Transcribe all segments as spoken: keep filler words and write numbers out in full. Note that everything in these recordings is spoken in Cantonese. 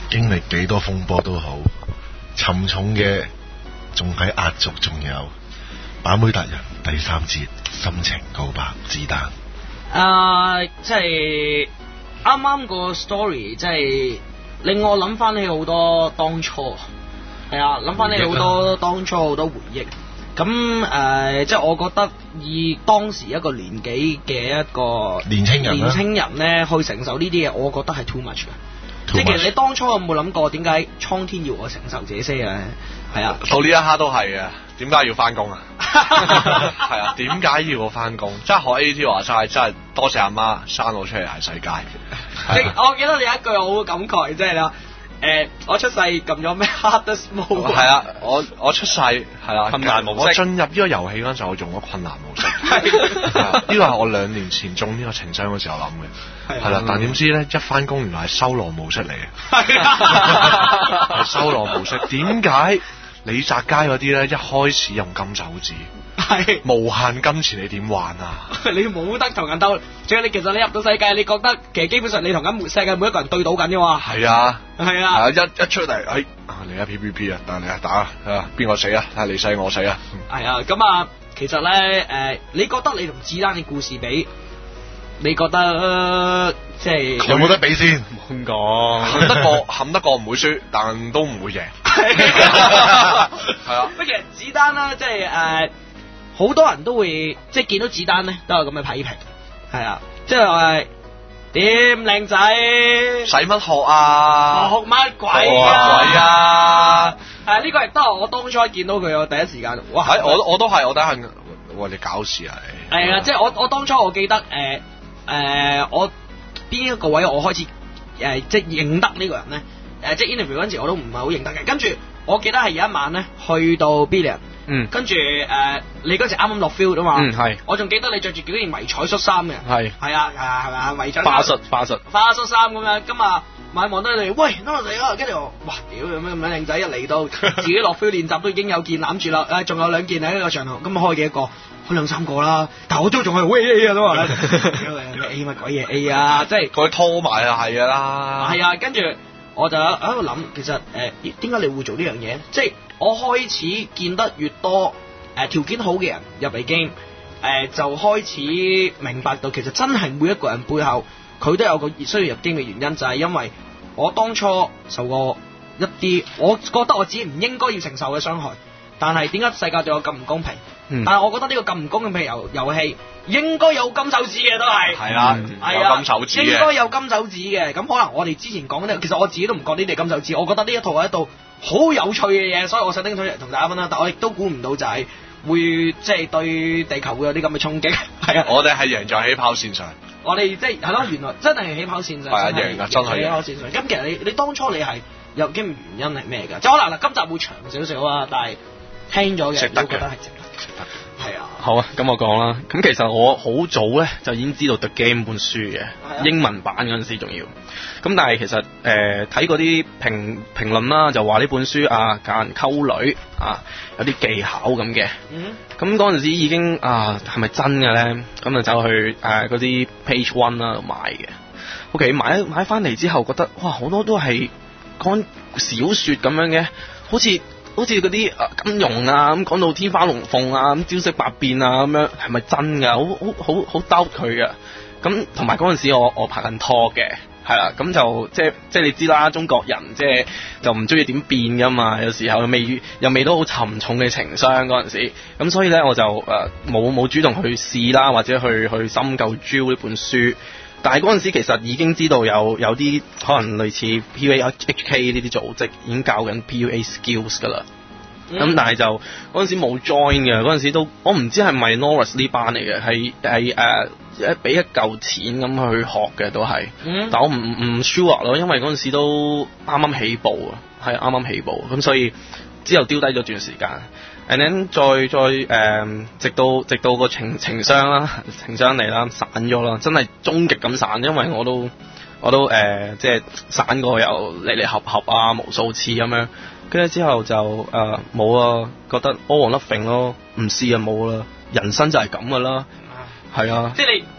經歷幾多風波都好，沉重嘅仲喺壓軸，仲有板妹達人第三節心情告白子彈。 啊，即係啱啱個 story，即係令我諗翻起好多當初，係啊，諗翻起好多當初好多回憶。咁誒、呃，即係我覺得以當時一個年紀嘅一個年青人年青人咧去承受呢啲嘢，我覺得係 too much 嘅。即係其實你當初有冇諗過點解蒼天要我承受這些嘅？係啊， 到呢一刻都係嘅。點解要翻工啊？係啊，點解要我翻工？真係學 A T 話齋，真係多謝阿媽生我出嚟捱世界。 即我記得你有一句好感慨，即係你話誒，我出世撳咗咩 hardest mode？ 係啊，我我出世係啦， 困難模式。 我進入呢個遊戲嗰陣時候，我用咗困難模式。係啊，呢個係我兩年前中呢個情商嗰時候諗嘅。係啦，但點知咧一翻工原來係修羅模式嚟嘅。係啊，係修羅模式。點解？李澤楷嗰啲咧，一開始用金手指，係無限金錢，你點玩啊？ 你冇得同人鬥，仲有你其實你入到世界，你覺得其實基本上你同緊世界每一個人對賭緊嘅嘛？ 係啊， 係啊， 一一出嚟，哎，嚟啊 P V P 啊，但嚟啊打啊，邊個死啊？睇下你死我死啊！ 係啊，咁啊，其實咧，誒、呃，你覺得你同子丹嘅故事比？你覺得、呃、即係有冇得比先？ 咁講， 冚得過冚得過唔會輸，但都唔會贏。係啊， 不過其實子丹啦，即係誒，好、呃、多人都會即係見到子丹咧，都有咁嘅批評。係啊，即係話點靚仔， 使乜學啊？ 學乜鬼啊？ 鬼啊！ 係呢個亦都係我當初見到佢我第一時間，哇！ 係我我都係我第一下，哇！你搞事啊你！ 係啊，即係我我當初我記得誒。呃誒、呃，我邊一個位我開始誒、呃，即係認得呢個人咧？誒、呃，即係 interview 嗰陣時我都唔係好認得嘅。跟住我記得係有一晚咧，去到 Billion， 嗯，跟住誒，你嗰時啱啱落 field 啊嘛， 嗯係， 我仲記得你着住幾件迷彩恤衫嘅， 係， 係啊係啊係咪啊迷彩花恤花恤花恤衫咁樣，咁啊晚望到你，喂，等我嚟啊！跟住我，哇，屌有咩咁樣靚仔一嚟到，自己落 field 練習都已經有件攬住啦，誒，仲有兩件喺呢個場度，咁開幾多個？開兩三個啦，但我都仲係好 A A 啊都話，A 乜鬼嘢 A 啊，即係佢拖埋就係噶啦。 係啊，跟住我就喺度諗，其實誒點解你會做呢樣嘢？即係我開始見得越多誒、呃、條件好嘅人入嚟 game，誒就開始明白到其實真係每一個人背後佢都有個需要入 game 嘅原因，就係、是、因為我當初受過一啲我覺得我自己唔應該要承受嘅傷害。但係點解世界對我咁唔公平？嗯、但係我覺得呢個咁唔公平嘅遊遊戲應該有金手指嘅都係。係啊，係啊， 有金手指嘅應該有金手指嘅。咁可能我哋之前講嘅，其實我自己都唔覺呢啲係金手指。我覺得呢一套係一套好有趣嘅嘢，所以我想拎出嚟同大家分享。但我亦都估唔到就係會即係、就是、對地球會有啲咁嘅衝擊。係啊， 我哋係贏在起跑線上。 我哋即係係咯，原來真係起跑線上。係啊， 贏啊，真係起跑線上。咁其實你你當初你係有啲原因係咩㗎？即係可能嗱，今集會長少少啊，但係。聽咗嘅， 值得嘅， 覺得係值得，值得，係啊。 好啊，咁我講啦。咁其實我好早咧就已經知道 The Game 本書嘅、啊、英文版嗰陣時仲要。咁但係其實誒睇嗰啲評評論啦，就話呢本書啊教人溝女啊有啲技巧咁嘅。嗯。咁嗰陣時已經啊係咪真嘅咧？咁就走去誒嗰啲 Page One 啦度買嘅。OK 買買翻嚟之後覺得哇好多都係講小説咁樣嘅，好似。好似嗰啲誒金庸啊咁講到天花龍鳳啊咁招式百變啊咁樣係咪真㗎？好好好好 doubt 佢嘅。咁同埋嗰陣時我我拍緊拖嘅，係啦，咁就即係即係你知啦，中國人即係就唔中意點變㗎嘛，有時候又未又未到好沉重嘅情商嗰陣時，咁所以咧我就誒冇冇主動去試啦，或者去去深究 Drill 呢本書。但係嗰陣時其實已經知道有有啲可能類似 P U A H K 呢啲組織已經教緊 P U A skills 㗎啦。咁、嗯、但係就嗰陣時冇 join 嘅，嗰陣時都我唔知係咪 Norris 呢班嚟嘅，係係誒一俾一嚿錢咁去學嘅都係。嗯、但我唔唔 sure 咯，因為嗰陣時都啱啱起步啊，係啱啱起步，咁所以之後丟低咗段時間。And then 再再誒、呃，直到直到個情情商啦，情商嚟啦，散咗啦，真係終極咁散，因為我都我都誒、呃、即係散過又離離合合啊，無數次咁樣，跟住之後就誒冇啊，覺得 all or nothing咯，唔試就冇啦，人生就係咁噶啦，係啊， 即係你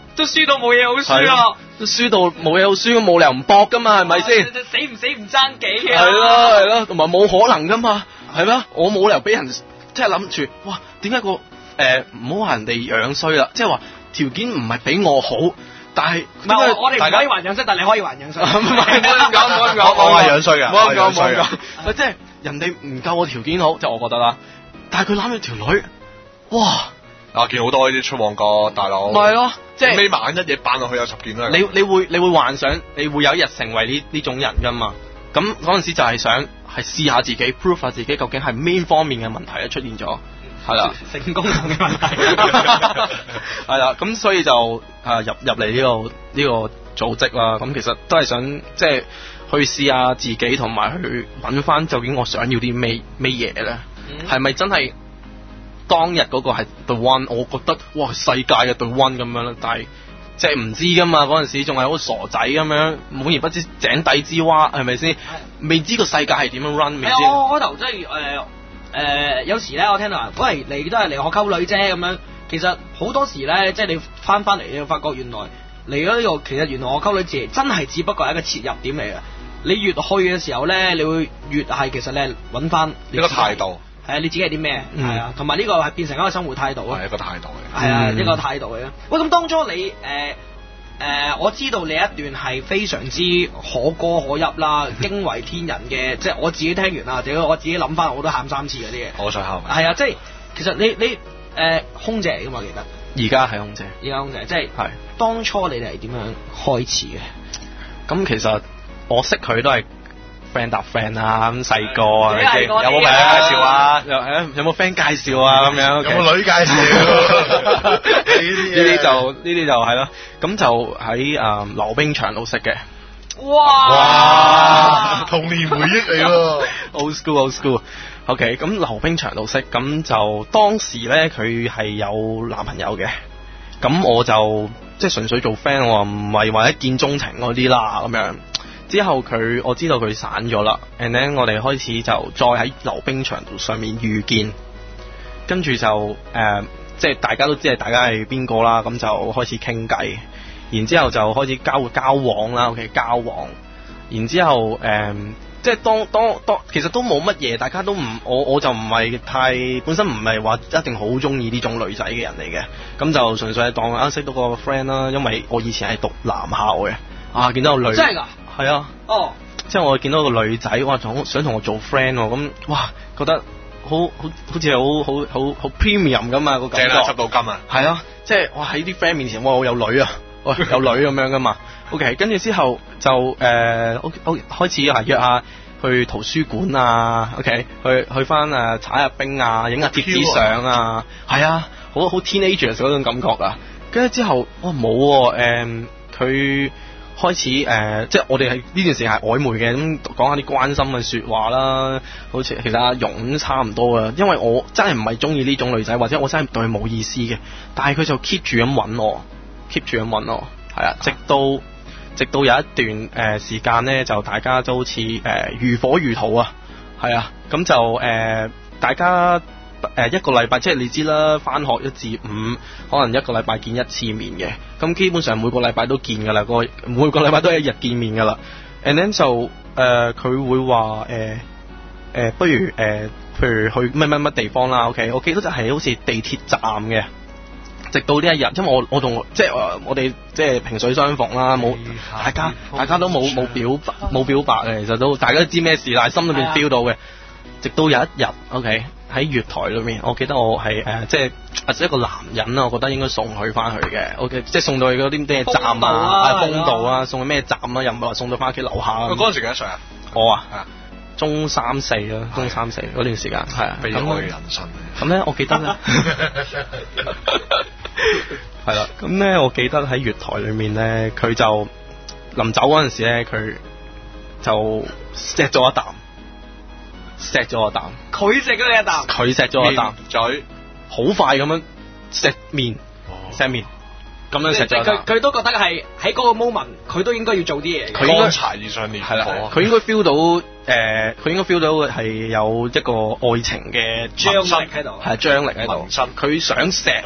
都輸到冇嘢好輸啊！ 都輸到冇嘢好輸，冇理由唔搏噶嘛，係咪先？ 死唔死唔爭幾嘅。 係咯係咯，同埋冇可能噶嘛，係咩？我冇理由俾人即係諗住，哇！點解個誒唔好話人哋樣衰啦？即係話條件唔係比我好，但係唔係我哋唔可以還樣衰，但係你可以還樣衰。 唔係唔好咁講，唔好咁講， 我係樣衰嘅， 唔好咁講，唔好咁我係樣衰嘅講。即係人哋唔夠我條件好，就我覺得啦。但係佢攬住條女，哇！ 啊，見好多呢啲出旺角大佬， 咪係咯，即係尾晚一嘢扮落去有十件都係。 你你會你會幻想你會有一日成為呢呢種人噶嘛？咁嗰陣時就係想係試下自己 prove 下自己究竟係邊方面嘅問題咧出現咗，係啦， 成功嘅問題。 係啦，咁所以就啊入入嚟呢個呢個組織啦。咁其實都係想即係去試下自己，同埋去揾翻究竟我想要啲咩咩嘢咧？係咪真係？當日嗰個係 the one， 我覺得哇世界嘅 the one 咁樣啦，但係即係唔知噶嘛，嗰陣時仲係好傻仔咁樣，滿而不知井底之蛙係咪先？未知個世界係點樣 run，未知。 我開頭即係誒誒，有時咧我聽到人，喂你都係嚟學溝女啫咁樣，其實好多時咧，即係你翻翻嚟，你會發覺原來嚟咗呢個，其實原來學溝女字真係只不過係一個切入點嚟嘅。你越去嘅時候咧，你會越係其實咧揾翻一個態度。 係啊，你自己係啲咩？係、嗯、啊，同埋呢個係變成一個生活態度啊。 係一個態度嚟。 係啊， 嗯、 一個態度嚟啊。喂，咁當初你誒誒、呃呃，我知道你一段係非常之可歌可泣啦，驚為天人嘅，即係我自己聽完啦，屌我自己諗翻我都喊三次嗰啲嘢。 我想喊。 係啊，即係其實你你誒、呃、空姐嚟噶嘛，記得。 而家係空姐。 而家空姐，即係係當初你哋係點樣開始嘅？ 咁其實我識佢都係。friend 搭 friend 啊，咁細個啊， 有冇名介紹啊？有誒有冇 friend 介紹啊？咁樣有冇女介紹？呢啲呢啲就呢啲就係咯。咁就喺誒溜冰場度識嘅。 哇！ 哇！童年回憶嚟喎。 old school old school。OK， 咁溜冰場度識，咁就當時咧佢係有男朋友嘅，咁我就即係純粹做 friend，我唔係話一見鐘情嗰啲啦，咁樣。之後佢我知道佢散咗啦 and then 我哋開始就再喺溜冰場度上面遇見，跟住就誒、呃、即係大家都知係大家係邊個啦，咁就開始傾偈，然之後就開始交交往啦 ，OK 交往，然之後誒、呃、即係當當當其實都冇乜嘢，大家都唔我我就唔係太本身唔係話一定好中意呢種女仔嘅人嚟嘅，咁就純粹係當啱識到個 friend 啦，因為我以前係讀男校嘅，啊見到個女真係㗎。 係啊，哦，即係我見到個女仔，哇，想想同我做 friend 喎，咁哇，覺得好好好似好好好好 premium 咁啊個感覺， 正啦，執到金啊， 係啊，即係哇喺啲 friend 面前，哇我有女啊，喂有女咁樣噶嘛，OK， 跟住之後就誒，我、呃、開始係約下去圖書館啊 ，OK， 去去翻誒踩下冰啊，影下貼紙相啊，係啊，好好 teenagers 嗰種感覺啊，跟住之後哇冇喎，誒佢。呃開始誒、呃，即係我哋係呢段時間係曖昧嘅，咁講下啲關心嘅説話啦。好似其實阿容差唔多啊，因為我真係唔係中意呢種女仔，或者我真係對佢冇意思嘅。但係佢就 keep 住咁揾我 ，keep 住咁揾我，係啊，直到直到有一段誒、呃、時間咧，就大家都好似誒、呃、如火如荼啊，係啊，咁就誒、呃、大家。誒一個禮拜，即係你知啦，返學一至五，可能一個禮拜見一次面嘅，咁基本上每個禮拜都見㗎啦，個每個禮拜都係一日見面㗎啦。And then 就誒佢、呃、會話誒誒，不如誒、呃，譬如去乜乜乜地方啦。OK，我記得就係好似地鐵站嘅。直到呢一日，因為我我同即係我哋即係萍水相逢啦，冇大家大家都冇冇表冇表白嘅，其實都大家都知咩事，但係心裏邊 feel 到嘅。直到有一日 ，OK 喺月台裏面，我記得我係誒、呃、即係或者一個男人啦，我覺得應該送佢翻去嘅 ，OK 即係送到去嗰啲咩站啊，風道啊，送去咩站啊，又唔係話送到翻屋企樓下。嗰陣時幾多歲啊？ 我啊，啊中三四啦，中三四嗰段時間係啊， 悲哀嘅人生。 咁咧，我記得咧，係啦，咁咧，我記得喺月台裏面咧，佢就臨走嗰陣時咧，佢就錫咗一啖。錫咗我啖， 佢錫咗你一啖， 佢錫咗我啖， 嘴好快咁樣錫面，錫、哦、面，咁樣錫咗。 佢佢都覺得係喺嗰個 moment，佢都應該要做啲嘢。 佢應該柴而上烈火，係啦， 佢應該 feel 到誒，佢、呃、應該 feel 到係有一個愛情嘅張力喺度，係張力喺度。佢想錫咯，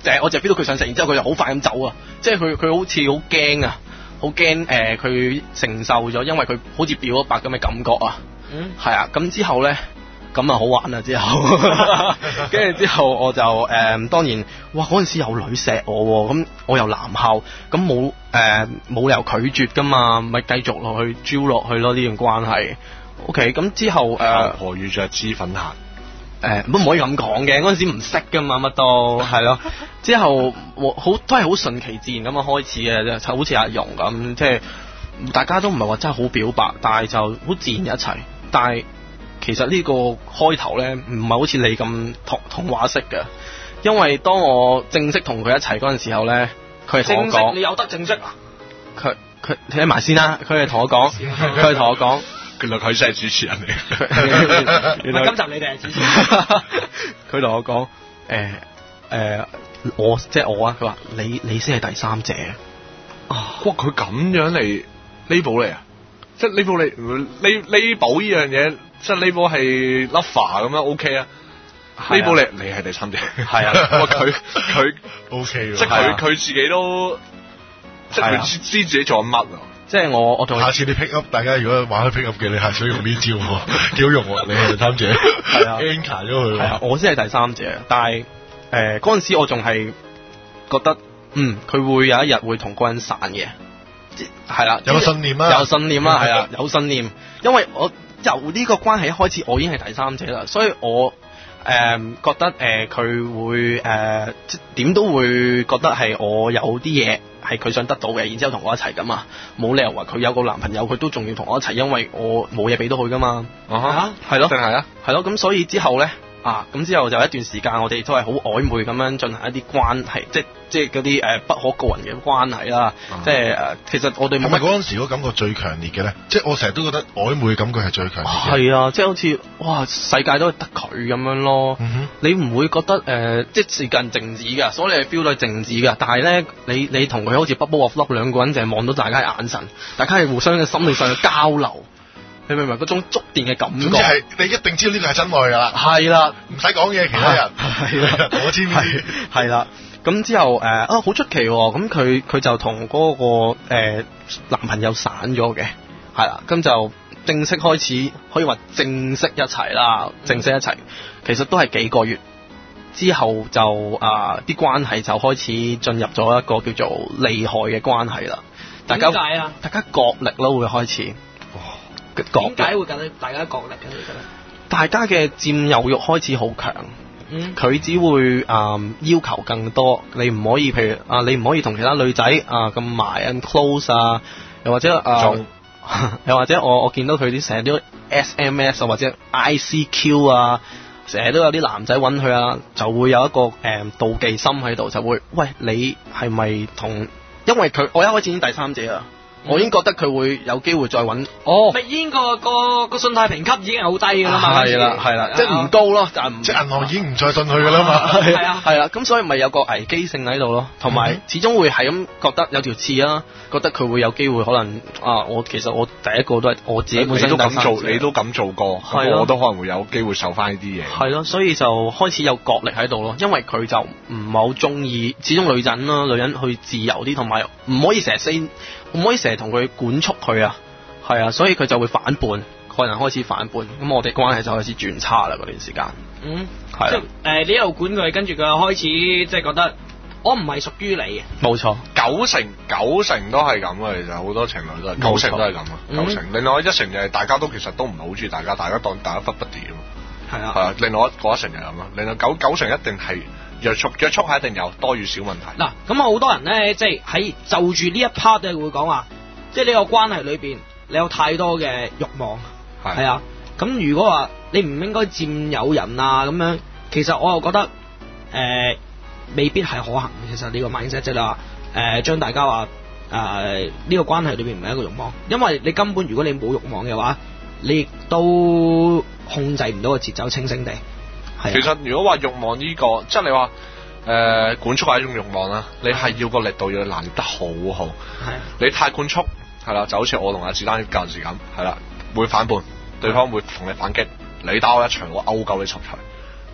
誒我就 feel 到佢想食，然之後佢就好快咁走啊，即係佢佢好似好驚啊，好驚誒佢承受咗，因為佢好似表咗白咁嘅感覺啊，嗯，係啊，咁之後咧。咁啊好玩啦之後，跟住之後我就誒、呃、當然，哇嗰陣時有女錫我喎，咁我又男校，咁冇誒冇理由拒絕噶嘛，咪繼續落去招落去咯呢段關係。OK， 咁之後誒何遇着脂粉客， 誒都唔可以咁講嘅，嗰陣時唔識噶嘛乜都係咯。之後好都係好順其自然咁樣開始嘅，就好似阿容咁，即係大家都唔係話真係好表白，但係就好自然一齊，但係。其實呢個開頭呢，唔係好似你咁童童話式嘅，因為當我正式同佢一齊嗰陣時候呢，佢係同我講， 你有得正式啊？ 佢佢聽埋先啦，佢係同我講，佢係同我講， 原來佢先係主持人嚟， 原來今集你哋係主持人。 佢同我講，誒、呃、誒、呃，我即係我啊，佢話你你先係第三者啊！ 哇，佢咁樣嚟呢部嚟啊！即係呢部你呢呢部呢樣嘢。即係呢波係 lover 咁樣 OK 啊？呢波你你係第三者， 係啊， 佢佢 OK 即係佢佢自己都即係佢知知自己做緊乜啊！ 即係我我同下次你 pick up， 大家如果玩開 pick up 嘅，你係想用呢招喎，幾好用喎！你係第三者， 係啊 anchor 咗佢， 係啊，我先係第三者，但係誒嗰陣時我仲係覺得嗯佢會有一日會同嗰人散嘅，係啦， 有個信念啦， 有信念啦，係啊，有信念，因為我。由呢個關係一開始，我已經係第三者啦，所以我誒、呃、覺得誒佢、呃、會誒即點都會覺得係我有啲嘢係佢想得到嘅，然之後同我一齊噶嘛，冇理由話佢有個男朋友佢都仲要同我一齊，因為我冇嘢俾到佢噶嘛，啊係咯，定係啊，係咯，咁所以之後咧啊，咁之後就一段時間我哋都係好曖昧咁樣進行一啲關係，即即嗰啲誒不可告人嘅關係啦，即係誒其實我哋冇乜嗰陣時嗰感覺最強烈嘅咧，即係我成日都覺得曖昧嘅感覺係最強烈嘅。 係啊，即係好似哇世界都係得佢咁樣咯，嗯、你唔會覺得誒、呃、即係時間靜止㗎，所以你係 feel 到係靜止㗎，但係咧你你同佢好似 bubble of love 兩個人淨係望到大家嘅眼神，大家係互相嘅心理上嘅交流。你明唔明嗰種觸電嘅感覺？總之係你一定知道呢個係真愛㗎啦。 係啦， 唔使講嘢，其他人係啦， 我知唔知？ 係啦，咁之後誒啊好出奇喎，咁佢佢就同嗰、嗰個、呃、男朋友散咗嘅，係啦，咁就正式開始可以話正式一齊啦，正式一齊，其實都係幾個月之後就啊啲、呃、關係就開始進入咗一個叫做利害嘅關係啦。大家點解啊？大家角力咯會開始。 點解會覺得大家角力嘅？你覺得大家嘅佔有欲開始好強，佢、嗯、只會啊、呃、要求更多。你唔可以，譬如啊，你唔可以同其他女仔啊咁埋 and close 啊，又或者啊，呃、又或者我我見到佢啲成日都 S M S 啊，或者 I C Q 啊，成日都有啲男仔揾佢啊，就會有一個誒、呃、妒忌心喺度，就會喂你係咪同？因為佢我一開始已經第三者啊。我已經覺得佢會有機會再揾哦，咪已經個個個信貸評級已經係好低㗎啦嘛， 係啦係啦，即係唔高咯，但係唔即係銀行已經唔再信佢㗎啦嘛， 係啊係啦，咁所以咪有個危機性喺度咯，同埋始終會係咁覺得有條刺啊，覺得佢會有機會可能啊，我其實我第一個都係我自己本身都咁做，你都咁做過，咁我都可能會有機會受翻呢啲嘢。 係咯，所以就開始有角力喺度咯，因為佢就唔係好中意，始終女人啦，女人去自由啲，同埋唔可以成日 say。唔可以成日同佢管束佢啊，係啊，所以佢就會反叛，個人開始反叛，咁我哋關係就開始轉差啦嗰段時間。嗯，係啊。即係誒，你一路管佢，跟住佢開始即係覺得我唔係屬於你嘅。冇錯， 九成九成都係咁啊！其實好多情侶都係九成都係咁啊，九成。另外一成就係大家都其實都唔係好中意大家，大家當大家忽不掂。係啊。係啊，另外一嗰一成就係咁啊，另外九九成一定係。約束約束係一定有多與少問題。嗱， 咁好多人咧，即係喺就住呢一 part 咧，會講話，即係呢個關係裏邊，你有太多嘅慾望，係啊。咁如果話你唔應該佔有人啊咁樣，其實我又覺得誒、呃、未必係可行。其實呢個 mindset 即係話誒將大家話誒呢個關係裏邊唔係一個慾望，因為你根本如果你冇慾望嘅話，你亦都控制唔到個節奏，清醒地。 其實如果話慾望呢、這個，即係你話誒、呃、管束係一種慾望啦，你係要個力度要拿捏得好好。係，你太管束係啦，就好似我同阿子丹舊時咁，係啦，會反叛，對方會同你反擊，你打我一場，我勾夠你十場，係啦。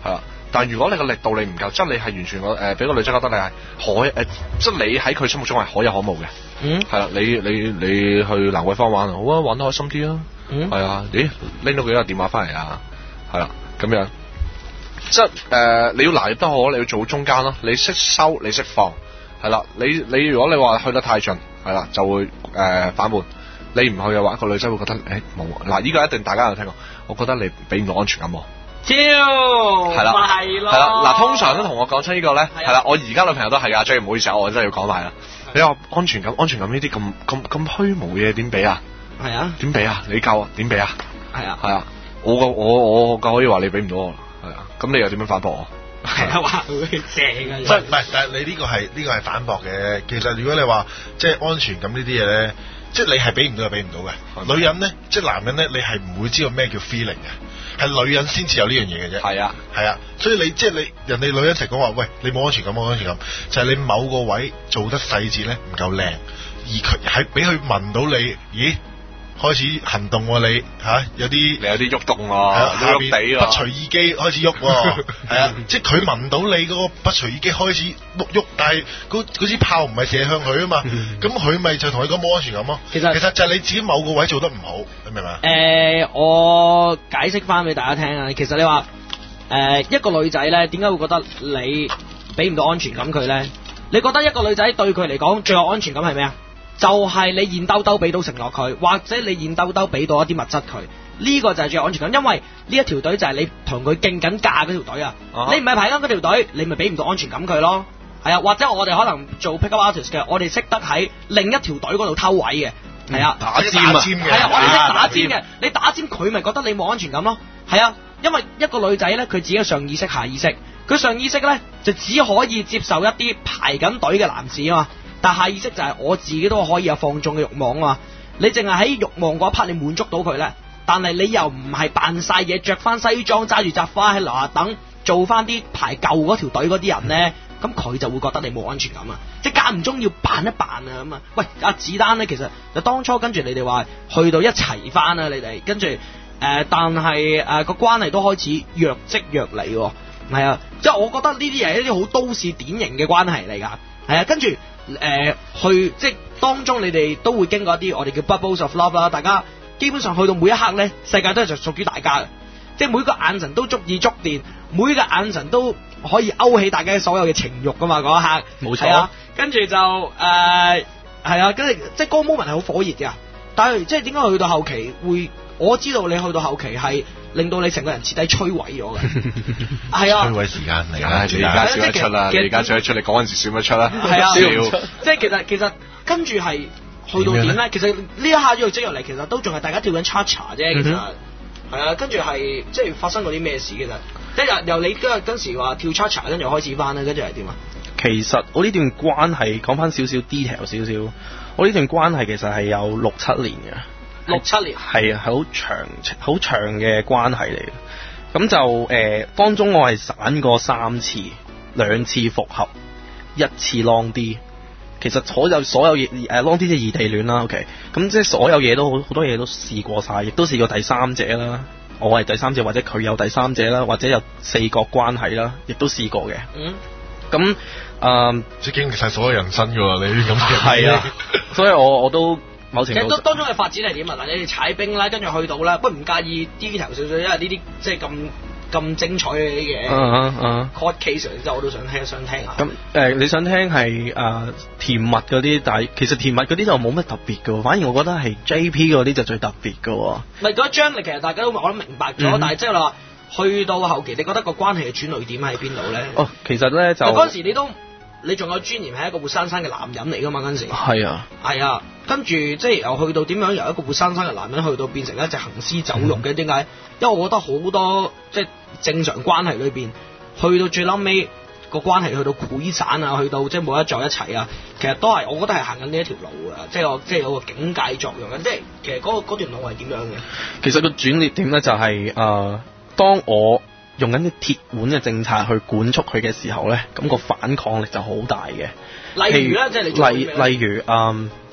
但係如果你個力度你唔夠，即係你係完全個誒俾個女仔覺得你係可誒、呃，即係你喺佢心目中係可有可無嘅。 嗯， 係啦，你你你去蘭桂坊玩好啊，玩得開心啲啊。 嗯， 係啊，咦拎到幾個電話翻嚟啊？係啦，咁樣，即係誒、呃、你要拿捏得好，你要做中間咯。你識收，你識放，係啦。你你如果你話去得太盡，係啦，就會誒、呃、反叛。你唔去嘅話，個女仔會覺得誒冇嗱，呢個一定大家有聽過。我覺得你俾唔到安全感喎。 超係啦， 係咯， 係啦。嗱，通常都同我講出呢個咧，係啦，我而家女朋友都係噶，所以唔好意思，我真係要講埋啦。你話安全感，安全感呢啲咁咁咁虛無嘅嘢點俾啊？ 係啊， 點俾啊？你夠啊？點俾啊？ 係啊， 係啊，我個我我夠可以話你俾唔到我啦，係啊，咁你又點樣反駁我？ 係啊，話會正啊， 唔係唔係，但係你呢個係呢個係反駁嘅。其實如果你話即係安全感呢啲嘢咧，即係你係俾唔到就俾唔到嘅。女人咧，即係男人咧，你係唔會知道咩叫 feeling 嘅，係女人先至有呢樣嘢嘅啫。係啊，係啊，所以你即係你人哋女人一直講話，喂，你冇安全感，冇安全感，就係你某個位做得細緻咧唔夠靚，而佢係俾佢聞到你，咦？開始行動喎你嚇，有啲你有啲喐動喎， 下喐地喎， 邊不隨意肌開始喐喎，係啊，即係佢聞到你嗰個不隨意肌開始喐喐，但係嗰嗰支炮唔係射向佢啊嘛，咁佢咪就同佢講冇安全感咯。 其實其實就係你自己某個位做得唔好，你明唔明啊？ 誒，我解釋翻俾大家聽啊。其實你話誒一個女仔咧，點解會覺得你俾唔到安全感佢咧？你覺得一個女仔對佢嚟講最有安全感係咩啊？就係你現兜兜俾到承諾佢，或者你現兜兜俾到一啲物質佢，呢個就係最有安全感。因為呢一條隊就係你同佢競緊價嗰條隊啊，你唔係排緊嗰條隊，你咪俾唔到安全感佢咯。係啊，或者我哋可能做 pick up artist 嘅，我哋識得喺另一條隊嗰度偷位嘅，係啊， 打尖啊， 係啊，我哋識打尖嘅，你打尖佢咪覺得你冇安全感咯？係啊，因為一個女仔咧，佢自己嘅上意識、下意識，佢上意識咧就只可以接受一啲排緊隊嘅男士啊嘛。但下意識就係我自己都可以有放縱嘅慾望啊嘛，你淨係喺慾望嗰一 part 你滿足到佢咧，但係你又唔係扮晒嘢，着翻西裝揸住扎花喺樓下等做翻啲排舊嗰條隊嗰啲人咧，咁佢就會覺得你冇安全感啊，即係間唔中要扮一扮啊咁啊。喂，阿子丹咧其實就當初跟住你哋話去到一齊翻啊，你哋跟住誒、呃，但係誒個關係都開始若即若離喎，係啊，即係我覺得呢啲係一啲好都市典型嘅關係嚟㗎，係啊，跟住。誒、呃，去即係當中，你哋都會經過一啲我哋叫 bubbles of love 啦。大家基本上去到每一刻咧，世界都係就屬於大家嘅，即係每個眼神都足以觸電，每個眼神都可以勾起大家所有嘅情慾噶嘛。嗰一刻，冇錯。啊、跟住就誒係、呃、啊，跟住即係嗰個 moment 係好火熱㗎。但係即係點解去到後期會？我知道你去到後期係令到你成個人徹底摧毀咗嘅，係啊， 摧毀時間嚟㗎， 你而家笑得出啦，你而家笑得出，你嗰陣時笑乜出啦？ 係啊， 笑， 即係其實其實跟住係去到點咧？其實呢一下要即入嚟，其實都仲係大家跳緊 cha cha 啫，其實係啊，跟住係即係發生過啲咩事其實？即係由你嗰嗰時話跳 cha cha，跟住開始翻咧，跟住係點啊？ 其實我呢段關係講翻少少 detail 少少，我呢段關係其實係有六七年嘅。 六七年係啊，係好長好長嘅關係嚟嘅。咁就誒、呃，當中我係散過三次，兩次復合，一次 long D。其實所有所有嘢誒 long D 即係異地戀啦。OK，咁即係所有嘢都好好多嘢都試過晒，亦都試過第三者啦。我係第三者，或者佢有第三者啦，或者有四角關係啦，亦都試過嘅。嗯。咁誒， 即係經歷晒所有人生㗎喎，你咁嘅。 係啊，所以我我都。某程度其實當中嘅發展係點啊？嗱，你哋踩冰啦，跟住去到啦，不過唔介意 detail 少少，因為呢啲即係咁咁精彩嘅啲嘢。嗯嗯嗯。court case 之後我都想聽，想聽下。咁誒、 呃，你想聽係誒、呃、甜蜜嗰啲，但係其實甜蜜嗰啲就冇乜特別嘅，反而我覺得係 J P 嗰啲就最特別嘅。唔係嗰張力，其實大家都我都明白咗，嗯、但係即係話去到後期，你覺得個關係嘅轉捩點喺邊度咧？哦， 其實咧就嗰陣時你都。你仲有尊嚴係一個活生生嘅男人嚟㗎嘛？嗰陣時係啊，係啊，跟住即係又去到點樣由一個活生生嘅男人去到變成一隻行屍走肉嘅？點解？因為我覺得好多即係正常關係裏邊，去到最嬲尾個關係去到潰散啊，去到即係冇得再一齊啊，其實都係我覺得係行緊呢一條路啊，即係我即係有個警戒作用嘅，即係其實嗰、嗰個、段路係點樣嘅？ 其實個轉捩點咧就係、是、誒、呃，當我用緊啲鐵腕嘅政策去管束佢嘅時候咧，咁、那個反抗力就好大嘅。 例如咧，即係你做例例如誒、呃，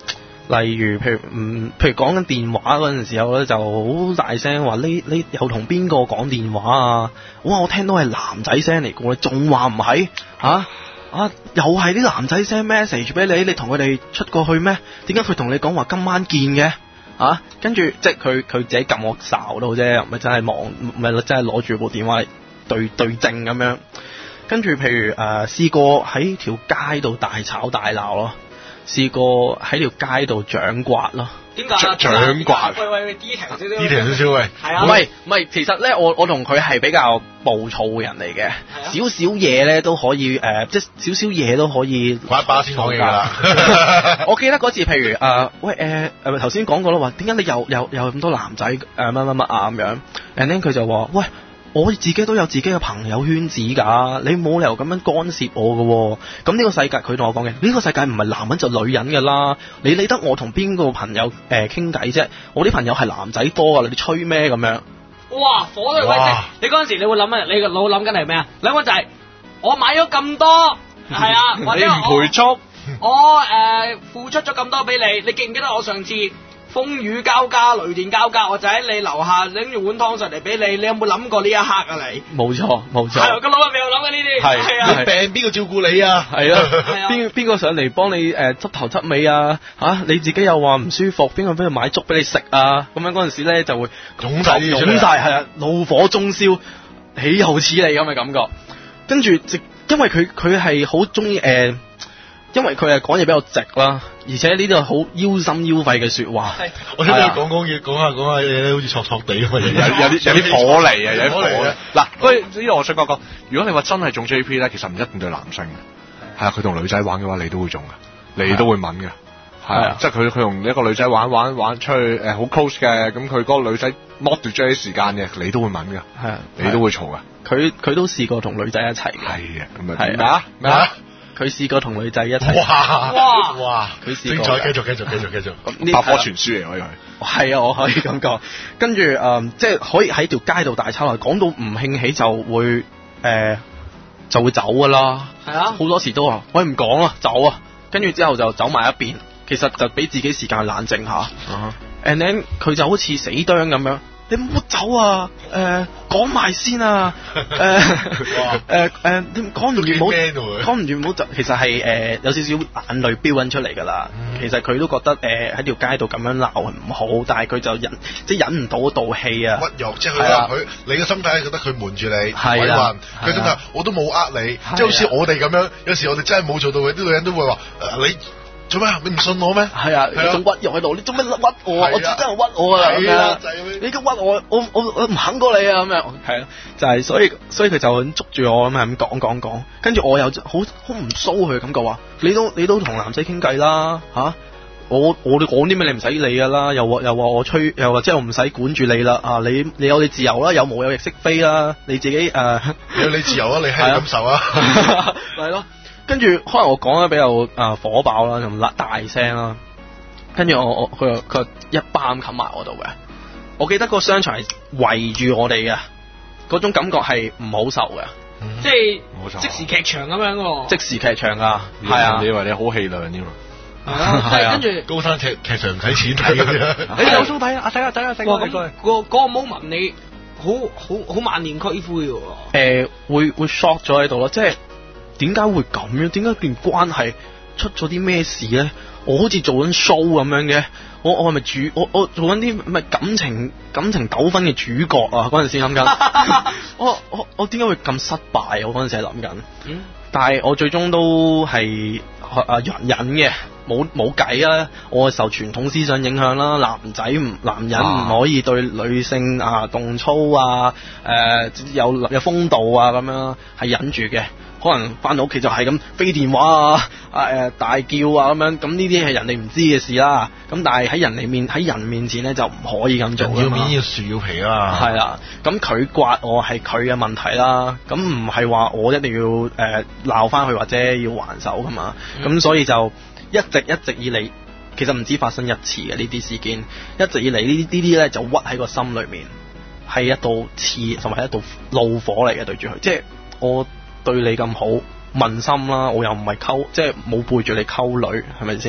例如譬如嗯，譬如講緊電話嗰陣時候咧，就好大聲話你你又同邊個講電話啊？哇！我聽到係男仔聲嚟嘅，你仲話唔係嚇？啊！又係啲男仔 send message 俾你，你同佢哋出過去咩？點解佢同你講話今晚見嘅？啊！跟住即係佢佢自己撳我哨到啫，唔係真係望，唔係真係攞住部電話嚟對對正咁樣。跟住譬如誒試過喺條街度大吵大鬧咯，試過喺條街度掌刮咯。 點解啊？ 掌刮。 喂喂喂，detail 少少。 detail 少少喂。 係啊。 唔係唔係，其實咧，我我同佢係比較暴躁嘅人嚟嘅，少少嘢咧都可以誒、呃，即係少少嘢都可以。 玩一把先講嘢㗎啦。 我記得嗰次，譬如誒、呃，喂誒誒，頭先講過啦，話點解你又又有咁多男仔誒乜乜乜啊咁樣 and then 佢就話喂。我自己都有自己嘅朋友圈子㗎，你冇理由咁樣干涉我嘅喎。咁呢個世界，佢同我講嘅，呢個世界唔係男人就女人㗎啦。你理得我同邊個朋友誒傾偈啫？我啲朋友係男仔多啊，你吹咩咁樣？ 哇！火都喂，你嗰陣時你會諗乜？你個腦諗緊係咩啊？兩個就係我買咗咁多，係啊，或者你唔賠足， 我誒、呃、付出咗咁多俾你，你記唔記得我上次？風雨交加、雷電交加，我就喺你樓下拎住碗湯上嚟俾你，你有冇諗過呢一刻啊？你冇錯冇錯， 係個腦入面有諗緊呢啲，係係啊， 你病邊個照顧你啊？ 係啊，邊邊個上嚟幫你誒執頭執尾啊？嚇你自己又話唔舒服，邊個俾佢買粥俾你食啊？咁樣嗰陣時咧就會湧曬啲湧曬係啊，怒火中燒，豈有此理咁嘅感覺。跟住直因為佢佢係好中意誒。因為佢係講嘢比較直啦，而且呢啲係好腰心腰肺嘅説話。 我聽佢講講嘢，講下講下嘢咧，好似挫挫地咁嘅嘢， 有有啲有啲火嚟啊，有啲火嚟嚟。嗱，不過呢個我想講講，如果你話真係中 J P 咧，其實唔一定對男性嘅，係啊，佢同女仔玩嘅話，你都會中嘅，你都會吻嘅，係啊，即係佢佢同一個女仔玩玩玩出去誒好 close 嘅，咁佢嗰個女仔剝奪咗啲時間嘅，你都會吻嘅，係啊，你都會嘈嘅。 佢佢都試過同女仔一齊嘅， 係啊，咁啊係咩啊咩啊？ 佢試過同女仔一齊。 哇哇哇！ 佢試精過彩，繼續繼續繼續繼續。 百科全書嚟可以佢。 係啊，我可以咁講。跟住誒、呃，即係可以喺條街度大吵鬧，講到唔興起就會誒、呃、就會走噶啦。係啊，好多時都話喂唔講啦，走啊。跟住之後就走埋一邊，其實就俾自己時間冷靜下。Uh-huh. And then 佢就好似死啄咁樣。你唔好走啊！誒講埋先啊！誒誒誒，你講唔完冇講唔完冇就其實係誒、呃、有少少眼淚飆緊出嚟㗎啦。嗯、其實佢都覺得誒喺、呃、條街度咁樣鬧係唔好，但係佢就忍即係忍唔到嗰道氣啊！ 屈辱，即係佢話佢你嘅心態覺得佢瞞住你，委係啊， 佢心態我都冇呃你，即係好似我哋咁樣，有時我哋真係冇做到嘅，啲女人都會話、呃、你。做咩？你唔信我咩？係啊，你仲屈辱喺度，你做咩屈我啊？我真係屈我啊！係啊，你咁屈我，我我我唔肯過你啊！咁樣係啊，就係所以所以佢就捉住我咁係咁講講講，跟住我又好好唔騷佢感覺話，你都你都同男仔傾偈啦嚇，我我哋講啲咩你唔使理噶啦，又話又話我吹，又話即係我唔使管住你啦啊！你你有你自由啦，有毛有翼識飛啦，你自己誒、呃、 有你自由啊，你係感受啊， 係咯。跟住可能我講得比較啊、呃、火爆啦，同大聲啦。跟住我我佢佢一巴咁冚埋我度嘅。我記得個商場係圍住我哋嘅，嗰種感覺係唔好受嘅， 嗯、即係即時劇場咁樣喎。 即時劇場啊，係啊， 你以為你好氣量添啊？ 係啊，係啊，跟住高山劇劇場唔使錢睇嘅啫。 你有數睇啊？睇下睇下睇下。咁嗰個 moment 你好好好萬念俱灰喎。誒、 呃，會會 shock 咗喺度咯，即係。點解會咁樣？點解段關係出咗啲咩事咧？我好似做緊 show 咁樣嘅，我我係咪主？我我做緊啲咪感情感情糾紛嘅主角啊？嗰陣時諗緊，我我我點解會咁失敗？我嗰陣時係諗緊，嗯、但係我最終都係啊忍忍嘅，冇冇計啊！我受傳統思想影響啦，男仔唔男人唔可以對女性啊動粗啊，誒、呃、有有風度啊咁樣，係忍住嘅。可能翻到屋企就係咁飛電話啊，啊誒大叫啊咁樣，咁呢啲係人哋唔知嘅事啦。咁但係喺人哋面喺人面前咧就唔可以咁做。 要面要樹要皮啊。 係啦，咁佢刮我係佢嘅問題啦。咁唔係話我一定要誒鬧翻佢或者要還手噶嘛。咁、嗯、所以就一直一直以嚟，其實唔止發生一次嘅呢啲事件，一直以嚟呢啲呢啲咧就屈喺個心裏面，係一道刺同埋一道怒火嚟嘅對住佢，即係我。對你咁好問心啦，我又唔係溝，即係冇背住你溝女，係咪先？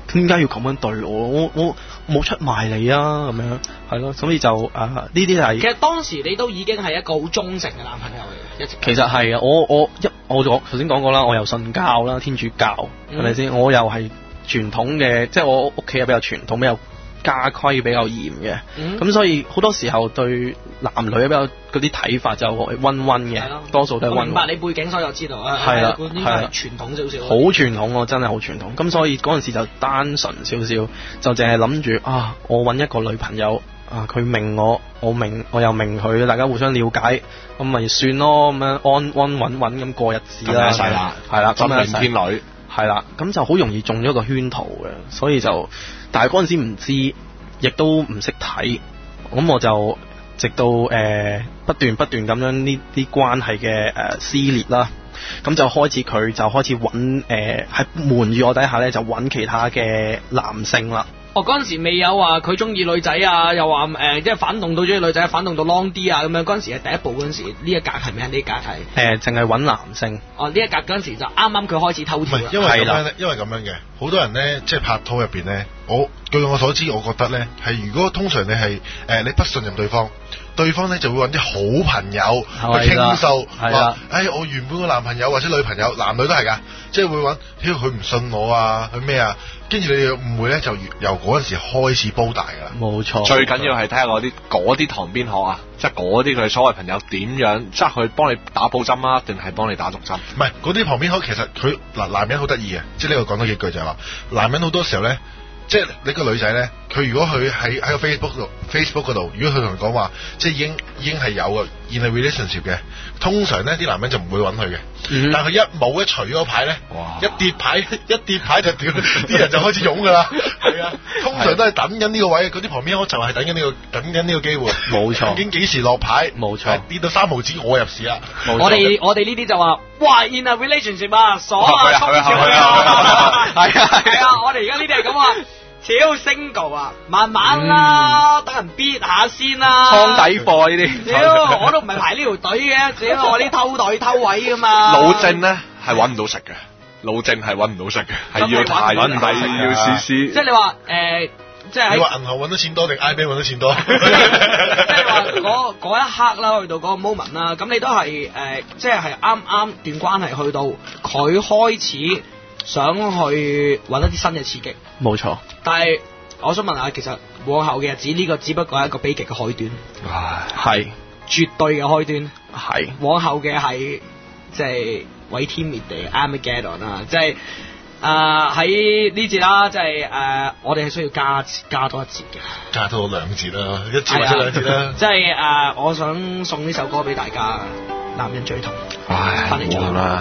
點解要咁樣對我？我我冇出賣你啊，咁樣係咯，所以就誒呢啲係。 其實當時你都已經係一個好忠誠嘅男朋友嚟嘅，一直。 其實係啊，我我一我我頭先講過啦，我又信教啦，天主教係咪先？我又係傳統嘅，即係我屋企又比較傳統，比較家規比較嚴嘅，咁、嗯、所以好多時候對男女比較嗰啲睇法就溫溫嘅，多數都係溫溫。我明白你背景，所以我知道啊。係啦，應該係傳統少少。好傳統喎，真係好傳統。咁所以嗰陣時就單純少少，就淨係諗住啊，我揾一個女朋友啊，佢明我，我明我又明佢，大家互相了解，咁咪算咯，咁樣安安穩穩咁過日子啦。 係啦， 係啦， 真命天女。 係啦，咁就好容易中咗個圈套嘅，所以就，但係嗰陣時唔知，亦都唔識睇，咁我就直到誒、呃、不斷不斷咁樣呢啲關係嘅誒撕裂啦，咁就開始佢就開始揾誒喺瞞住我底下咧就揾其他嘅男性啦。 哦，嗰陣時未有話佢中意女仔啊，又話誒即係反動到中意女仔，反動到 long 啲啊咁樣。嗰陣時係第一步嗰陣時，呢一格係咩？呢一格係誒淨係揾男性。 哦，呢一格嗰陣時就啱啱佢開始偷跳啦。 因為咁樣咧，因為咁樣嘅，好多人咧即係拍拖入邊咧，我據我所知，我覺得咧係如果通常你係誒、呃、你不信任對方。對方咧就會揾啲好朋友去傾訴，話：哎，我原本個男朋友或者女朋友，男女都係㗎，即係會揾，屌佢唔信我啊，佢咩啊？跟住你哋誤會咧，就由嗰陣時開始煲大㗎啦。 冇錯， 最緊要係睇下嗰啲嗰啲旁邊學啊，即係嗰啲佢所謂朋友點樣，即係佢幫你打補針啊，定係幫你打毒針？ 唔係嗰啲旁邊學，其實佢嗱男人好得意嘅，即係呢個講多幾句就係話，男人好多時候咧。即係你個女仔咧，佢如果佢喺喺個 Facebook 度 Facebook 嗰度，如果佢同你講話，即係已經已經係有嘅 in a relationship 嘅，通常咧啲男人就唔會揾佢嘅。嗯、但係佢一冇一除咗個牌咧，一跌牌一跌牌就屌，啲人就開始湧㗎啦。係啊，通常都係等緊呢個位，嗰啲旁邊我就係等緊呢、呢個等緊呢個機會。冇錯，究竟幾時落牌？冇錯，跌到三毫子我入市啦。 我哋我哋呢啲就話，哇 in a relationship 啊，鎖啊，衝住佢啊！係啊係啊，我哋而家呢啲係咁啊。超 single 啊，慢慢啦，等、嗯、人 beat 下先啦。 倉底貨呢啲， 屌我都唔係排呢條隊嘅，屌我啲偷袋偷位噶嘛。 老正咧係揾唔到食嘅，老正係揾唔到食嘅，係要太揾唔到食，要試試。即係你話誒，即係你話銀行揾到錢多定 I B 揾到錢多？ 即係話嗰嗰一刻啦，去到嗰個 moment 啦，咁你都係誒、呃，即係係啱啱段關係去到佢開始。想去揾一啲新嘅刺激， 冇錯。 但係我想問下，其實往後嘅日子呢、呢個只不過係一個悲劇嘅開端，係絕對嘅開端，係往後嘅係即係毀天滅地 Armageddon 啦，即係誒喺呢節啦，即係誒我哋係需要加加多一節嘅， 加多兩節啦，一節或者兩節啦。 即係誒，我想送呢首歌俾大家，男人最痛， 唉， 翻嚟再啦。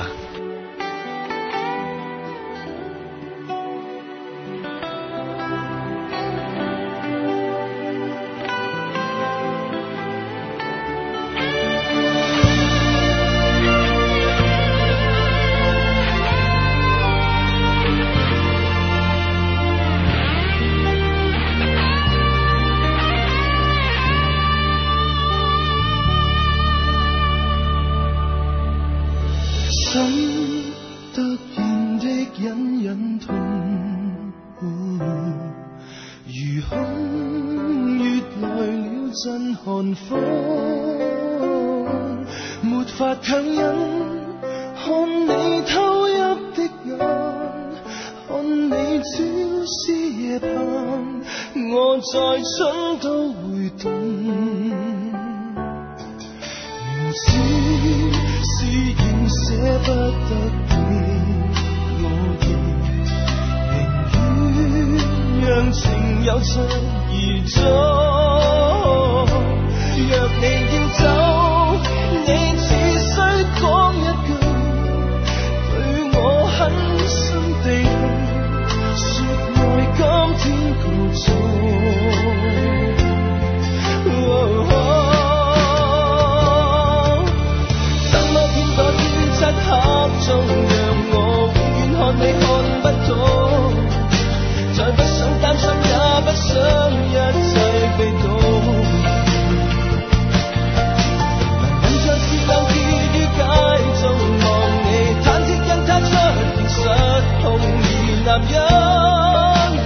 男人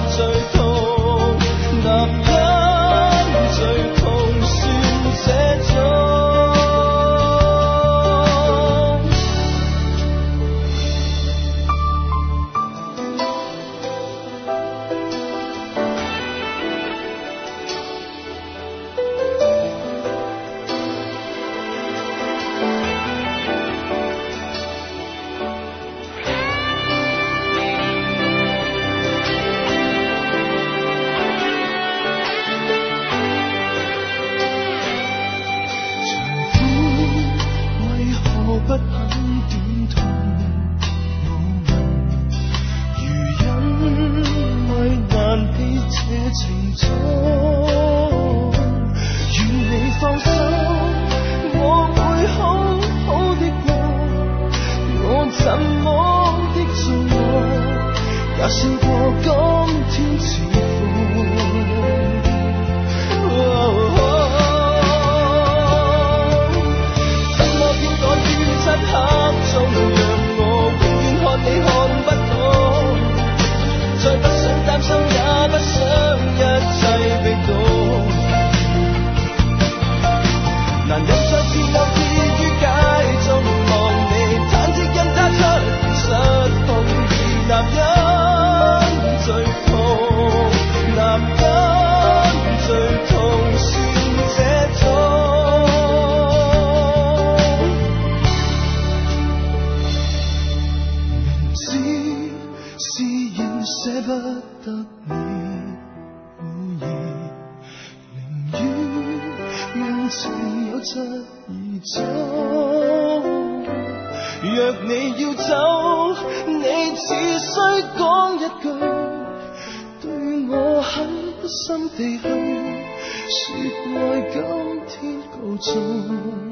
放手，我會好好的過，我怎麼的做我，也笑過今天似怎麼偏趕於漆黑中，讓我永遠看你看不懂，再不想擔心，也不想一切被動，男人再次糾結於街中，望你坦直跟他出失控，而男人最痛，男人最痛是這種，明知是仍捨不得你故意，寧願讓情有質而走，若你要走，你只需講一句，對我很不心地去說愛今天告終。